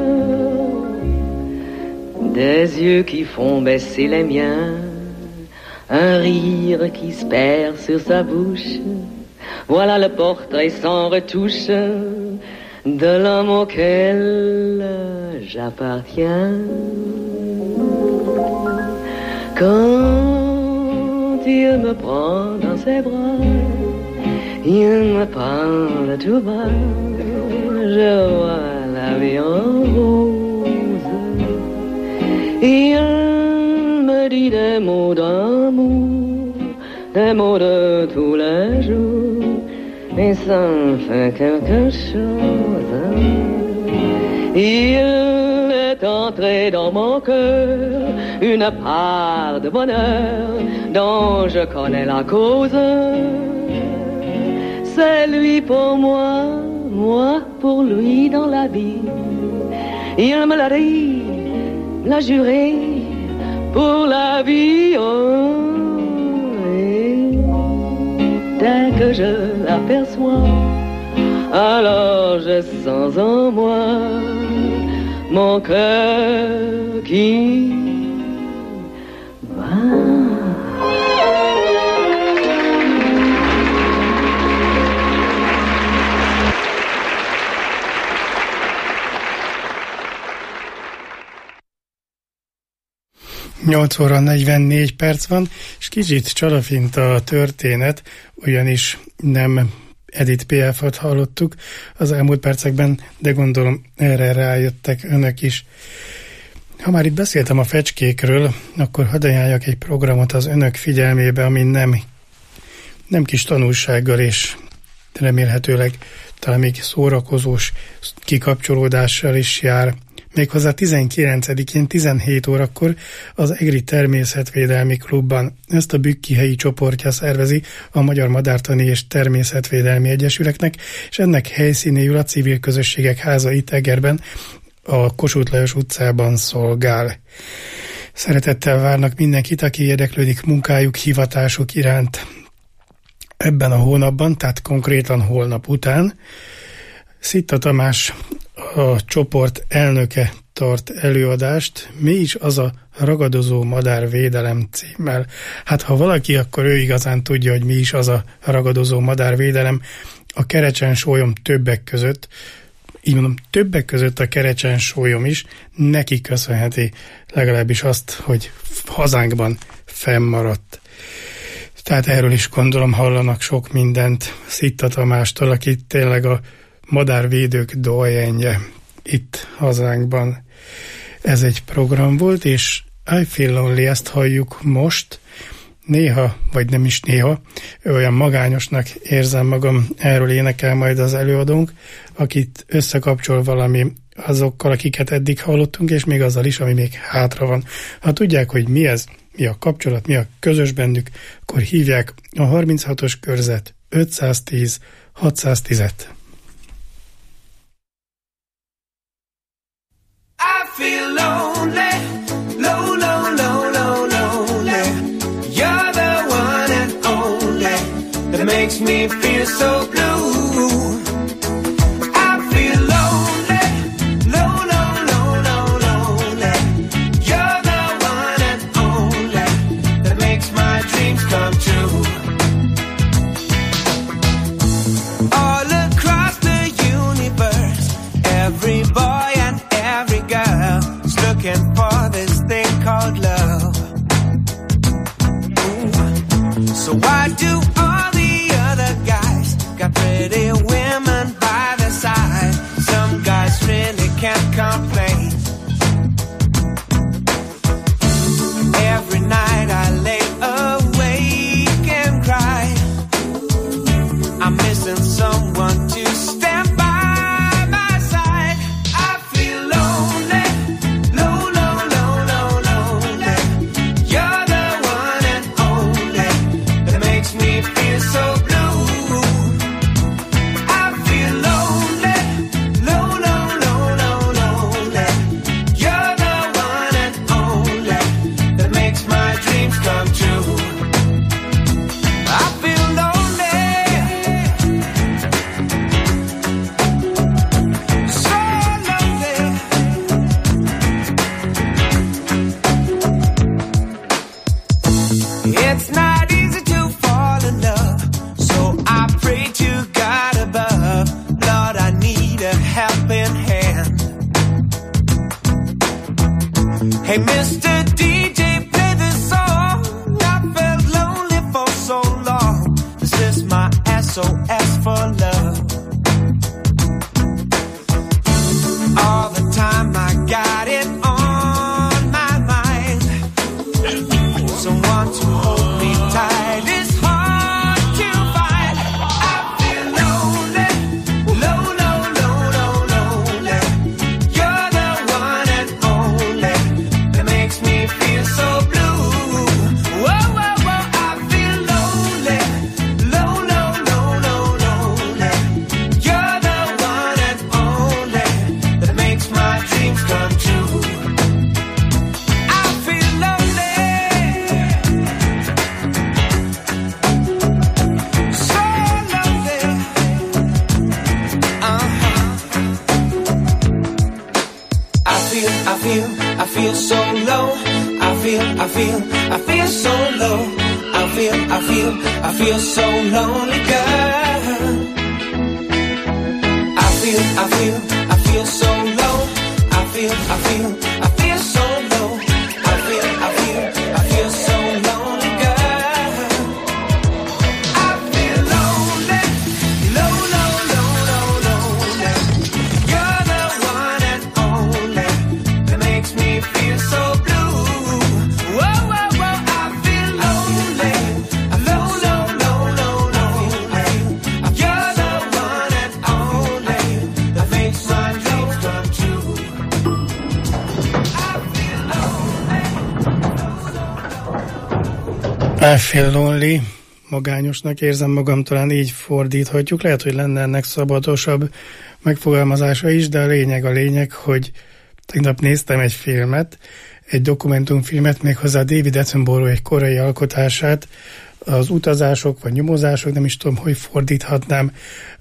des yeux qui font baisser les miens, un rire qui se perd sur sa bouche. Voilà le portrait sans retouche de l'homme auquel j'appartiens. Quand il me prend dans ses bras, il me parle tout bas, je vois la vie en rose. Il me dit des mots d'amour, des mots de tous les jours, et ça me fait quelque chose. Il est entré dans mon cœur une part de bonheur dont je connais la cause. C'est lui pour moi, moi pour lui dans la vie. Il me l'a dit, l'a juré pour la vie. Oh, et dès que je l'aperçois, alors je sens en moi mon cœur qui bat. Nyolc óra 44 perc van, és kicsit csalafint a történet, ugyanis nem Edith Piafot hallottuk az elmúlt percekben, de gondolom erre rájöttek önök is. Ha már itt beszéltem a fecskékről, akkor hadd ajánljak egy programot az önök figyelmébe, ami nem kis tanulsággal és remélhetőleg talán még szórakozós kikapcsolódással is jár. Méghozzá 19-én 17 órakor az Egri Természetvédelmi Klubban. Ezt a Bükki-helyi csoportja szervezi a Magyar Madártani és Természetvédelmi Egyesületnek, és ennek helyszínéül a Civil Közösségek Háza itt Egerben, a Kossuth Lajos utcában szolgál. Szeretettel várnak mindenkit, aki érdeklődik munkájuk, hivatásuk iránt. Ebben a hónapban, tehát konkrétan holnap után Szitta Tamás, a csoport elnöke tart előadást. Mi is az a ragadozó madárvédelem címmel? Hát ha valaki, akkor ő igazán tudja, hogy mi is az a ragadozó madárvédelem. A kerecsen-sólyom többek között, így mondom, többek között a kerecsen-sólyom is neki köszönheti legalábbis azt, hogy hazánkban fennmaradt. Tehát erről is gondolom hallanak sok mindent Szitta Tamástól, aki tényleg a madárvédők doyenje itt hazánkban. Ez egy program volt, és I Feel Lonely, ezt halljuk most. Néha, vagy nem is néha, olyan magányosnak érzem magam, erről énekel majd az előadónk, akit összekapcsol valami azokkal, akiket eddig hallottunk, és még azzal is, ami még hátra van. Ha tudják, hogy mi ez, mi a kapcsolat, mi a közös bennük, akkor hívják a 36-os körzet 510 610-et. I feel lonely, low, low, low, low, lonely. You're the one and only that makes me feel so blue. I feel lonely, low, low, low, low, lonely. You're the one and only that makes my dreams come true. All across the universe, every boy and every girl is looking for this thing called love. Ooh. So why do all the other guys got pretty women by their side? Some guys really can't complain. Every night I lay awake and cry. I'm missing someone to stand by my side. I feel lonely, low, low, low, low, lonely. You're the one and only that makes me feel so blue. I feel lonely, low, low, low, low, lonely. You're the one and only that makes my dreams come true. I feel lonely, so lonely. It's not easy to fall in love, so I pray to God above. Lord, I need a helping hand. Hey, Mr. DJ, play this song. I felt lonely for so long. This is my SOS for love. All the time I got it on my mind. Someone to hold me tight is hard to find. I feel lonely, low, low, low, low, lonely. You're the one and only that makes me feel so blue. Whoa, whoa, whoa, I feel lonely, low, low, low, low, lonely. You're the one and only that makes my dreams come true. I feel lonely, so lonely. I feel so low. I feel so low. I feel so lonely, girl. I feel so low. I feel so low. I feel so lonely, girl. I feel lonely, low, low, low, low, lonely. You're the one and only that makes me feel so blue. Whoa, whoa, whoa, I feel lonely, low, low, low, low, lonely. You're the one and only that makes my dreams come true. I feel lonely, magányosnak érzem magam, talán így fordíthatjuk. Lehet, hogy lenne ennek szabatosabb megfogalmazása is, de a lényeg, hogy tegnap néztem egy filmet, egy dokumentumfilmet, méghozzá David Attenborough egy korai alkotását, az utazások vagy nyomozások, nem is tudom, hogy fordíthatnám,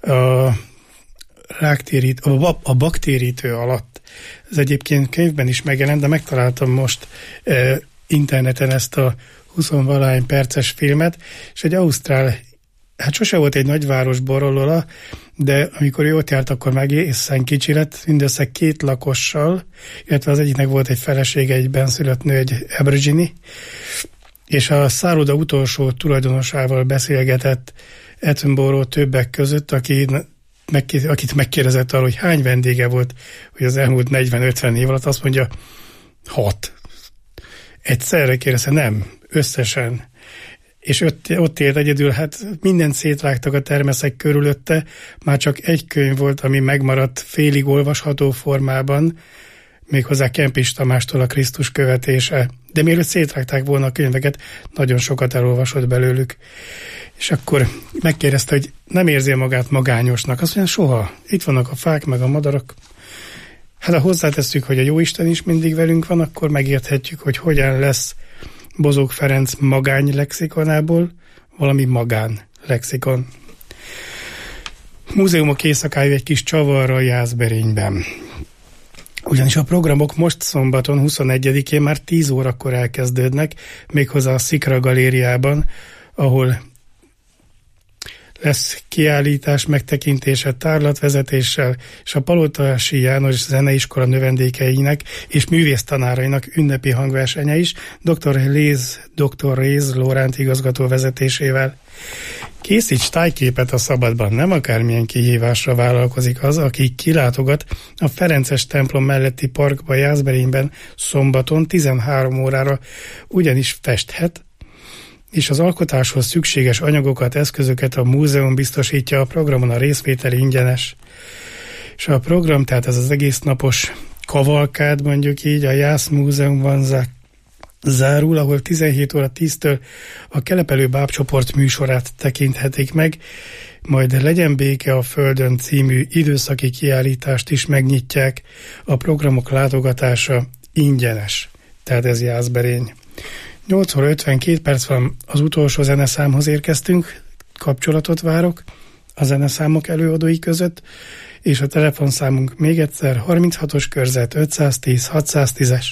a baktérítő alatt. Ez egyébként könyvben is megjelent, de megtaláltam most interneten ezt a 20-valahány perces filmet, és egy ausztrál, hát sose volt egy nagyváros Borolola, de amikor ő ott járt, akkor meg egészen kicsi lett, mindössze 2 lakossal, illetve az egyiknek volt egy felesége, egy benszülött nő, egy aborigine, és a szálloda utolsó tulajdonosával beszélgetett Attenborough többek között, akit megkérdezett arról, hogy hány vendége volt, hogy az elmúlt 40-50 év alatt, azt mondja, 6. Egyszerre kérdezte, nem, összesen. és ott élt egyedül, hát mindent szétvágtak a termeszek körülötte, már csak egy könyv volt, ami megmaradt félig olvasható formában, méghozzá Kempis Tamástól a Krisztus követése. De mielőtt szétrágták volna a könyveket, nagyon sokat elolvasott belőlük. És akkor megkérdezte, hogy nem érzi magát magányosnak. Azt mondja, soha. Itt vannak a fák, meg a madarak. Hát ha hozzátesszük, hogy a Jóisten is mindig velünk van, akkor megérthetjük, hogy hogyan lesz Bozók Ferenc magány lexikonából valami magán lexikon. Múzeumok éjszakája egy kis csavarra a Jászberényben. Ugyanis a programok most szombaton 21-én már 10 órakor elkezdődnek, méghozzá a Szikra galériában, ahol lesz kiállítás megtekintése tárlatvezetéssel, és a Palotási János Zeneiskola növendékeinek és művésztanárainak ünnepi hangversenye is Dr. Réz Lóránt igazgató vezetésével. Készíts tájképet a szabadban, nem akármilyen kihívásra vállalkozik az, aki kilátogat a Ferences templom melletti parkba Jászberényben szombaton 13 órára, ugyanis festhet, és az alkotáshoz szükséges anyagokat, eszközöket a múzeum biztosítja, a programon a részvétel ingyenes. És a program, tehát ez az egész napos kavalkád, mondjuk így, a Jász Múzeumban zárul, ahol 17 óra 10-től a Kelepelő bábcsoport műsorát tekinthetik meg, majd Legyen béke a Földön című időszaki kiállítást is megnyitják. A programok látogatása ingyenes, tehát ez Jászberény. 8 óra 52 perc van, az utolsó zeneszámhoz érkeztünk, kapcsolatot várok a zeneszámok előadói között, és a telefonszámunk még egyszer 36-os körzet 510 610-es.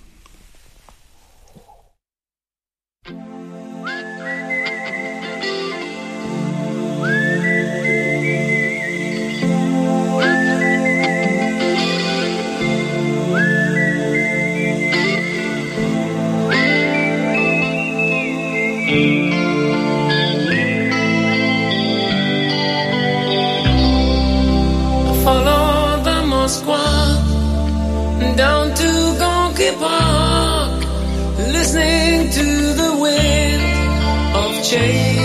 Follow the Moskva down to Gonky Park, listening to the wind of change.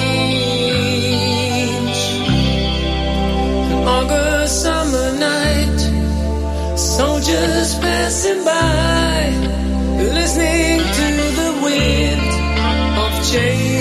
An August summer night, soldiers passing by, listening to the wind of change.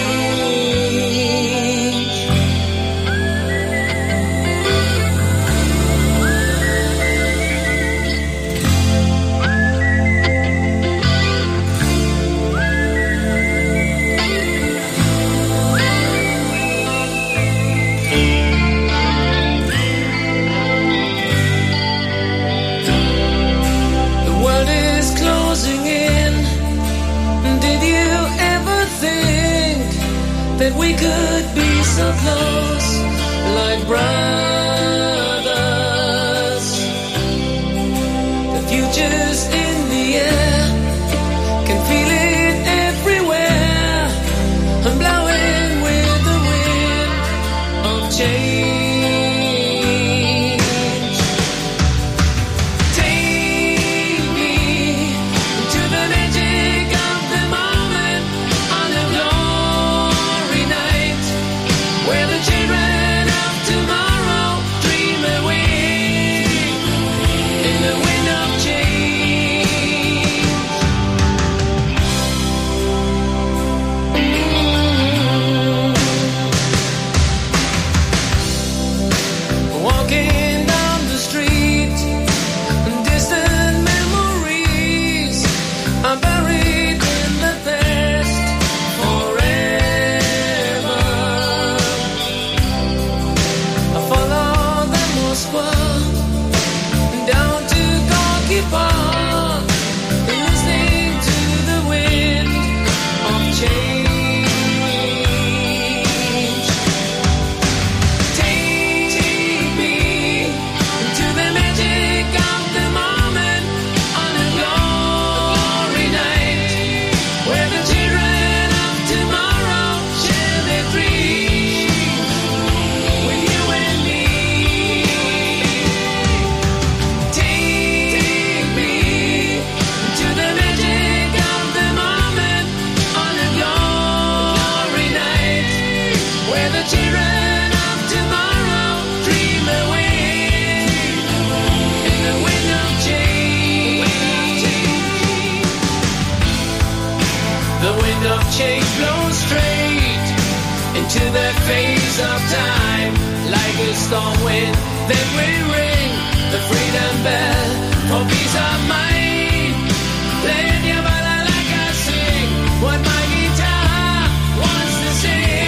That we could be so close, like brothers. The future's in the air, can feel it everywhere. I'm blowing with the wind of change. Take me to the magic of the moment on the glory night, where the children of tomorrow dream The wind of change blows straight into the face of time. Like a storm wind, then we ring the freedom bell for peace of mind. Playing your ballad like I sing what my guitar wants to sing.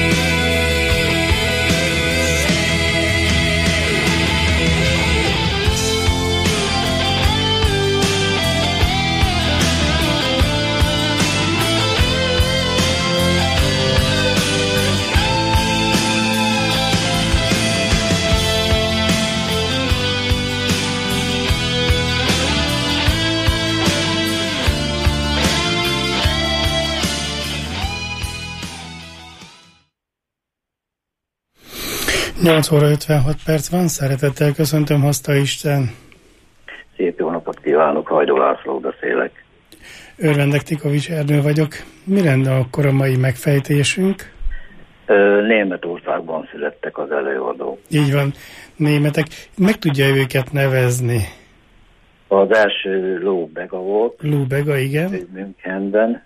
Nyolc óra 56 perc van, szeretettel köszöntöm Haszta István. Szép jó napot kívánok, Hajdó László beszélek. Örvendek Tikovics Ernő vagyok. Mi lenne akkor a mai megfejtésünk? Németországban születtek az előadók. Így van, németek. Meg tudja őket nevezni? Az első Lou Bega volt. Lou Bega, igen. Münchenben.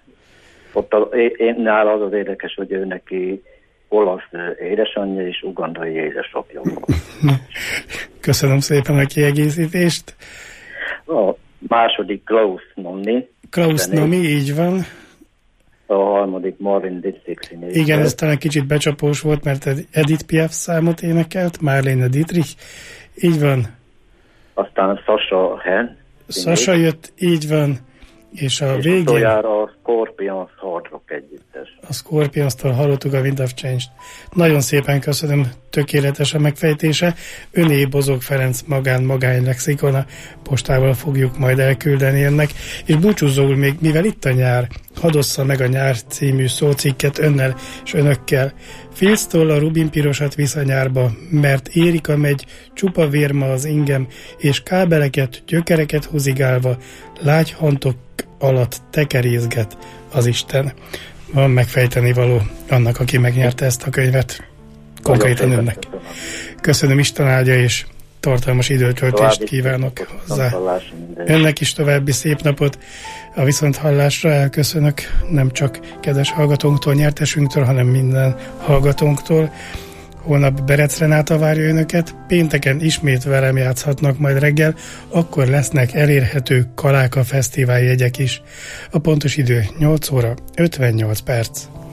Nála az az érdekes, hogy ő neki olasz édesanyja és ugandai édesapja volt. Köszönöm szépen a kiegészítést. A második Klaus Nomi. Klaus Nomi, így van. A harmadik Marvin Dietrich. Igen, ez talán kicsit becsapós volt, mert Edith Piaf számot énekelt, Marlene Dietrich. Így van. Aztán Sasha Hen. Sasha jött, így van. És a végén... utoljára a Scorpions Hard Rock együttes. A Scorpions-tól hallottuk a Wind of Change-t. Nagyon szépen köszönöm, tökéletes a megfejtése. Öné Bozók Ferenc magánlexikona postával fogjuk majd elküldeni ennek. És búcsúzóul még, mivel itt a nyár, hadd ossza meg a nyár című szócikket önnel és önökkel. Filctól a rubinpirosat visz a nyárba, mert Érika megy, csupa vérma az ingem, és kábeleket, gyökereket húzigálva, lágy hantok alatt tekerészget az Isten. Van megfejteni való annak, aki megnyerte ezt a könyvet. Konkrétan önnek. Köszönöm, Isten áldja, és tartalmas időtöltést kívánok hozzá. Önnek is további szép napot. A viszonthallásra elköszönök nem csak kedves hallgatónktól, nyertesünktől, hanem minden hallgatónktól. Holnap Berec Renáta várja önöket, pénteken ismét velem játszhatnak majd reggel, akkor lesznek elérhető Kaláka Fesztivál jegyek is. A pontos idő 8 óra 58 perc.